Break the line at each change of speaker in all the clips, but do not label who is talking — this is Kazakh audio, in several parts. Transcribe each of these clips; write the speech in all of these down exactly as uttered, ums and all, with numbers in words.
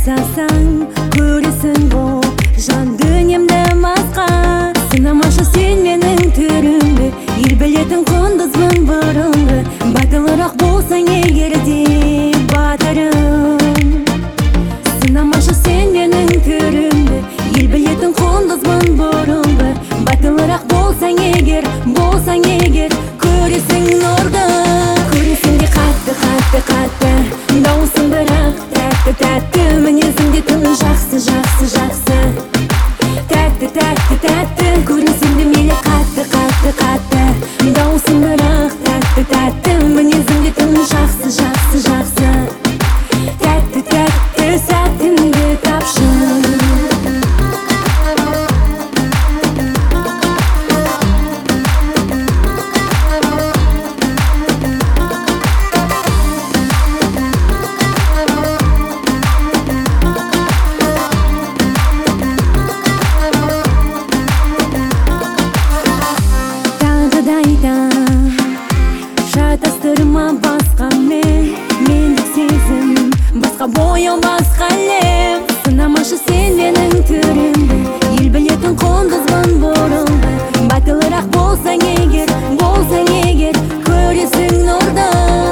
жасасаң көресің бұл жан дүниемді масқа. Сынамашы сен менің түрімді, ел білетін құндызбын бұрынғы. Батылырақ болсаң егер де батырым. Сынамашы сен менің түрімді, ел білетін құндызбын бұрынғы. Батылырақ болсаң егер, болсаң егер, көресің нұрды. Көресің де қатты, қатты, қатты дауысың, бірақ тәтті, тәтті мінезіңде тым жақсы, жақсы, жақсы. Тәтті, тәтті, тәтті көресің де мейлі қатты, қатты, қатты дауысың, бірақ тәтті, тәтті мінезіңде тым жақсы, жақсы, жақсы. Тәтті, тәтті сәтіңді тапшы. Шатастырма басқа мен, мендік сезім, басқа бояу, басқа әлем. Сынамашы сен менің түрімді, ел білетін құндызбын бұрынғы. Батылырақ болсаң егер, болсаң егер, көресің нұрды.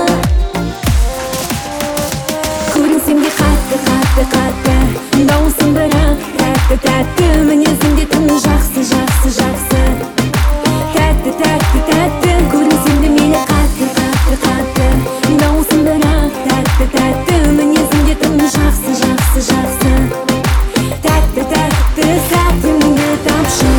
Көресің де қатты, қатты, қатты дауысың, бірақ тәтті, тәтті мінезіңде тым жақсы, жақсы, жақсы. Тәтті, тәтті, тәтті көресің де мейлі қатты, қатты, қатты дауысың, бірақ тәтті, тәтті мінезіңде тым жақсы, жақсы, жақсы. Тәтті, тәтті сәтіңді тапшы.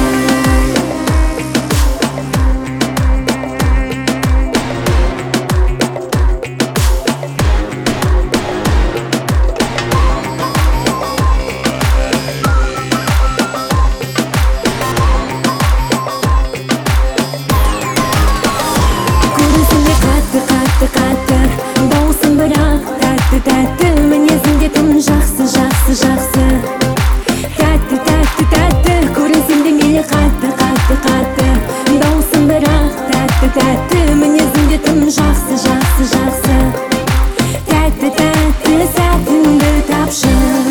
Қатты дауысың, бірақ тәтті, тәтті мінезіңде тым жақсы, жақсы, жақсы. Тәтті, тәтті, тәтті көресің де мейлі қатты, қатты, қатты дауысың, бірақ тәтті, тәтті мінезіңде тым жақсы, жақсы, жақсы. Тәтті, тәтті сәтіңді тапшы.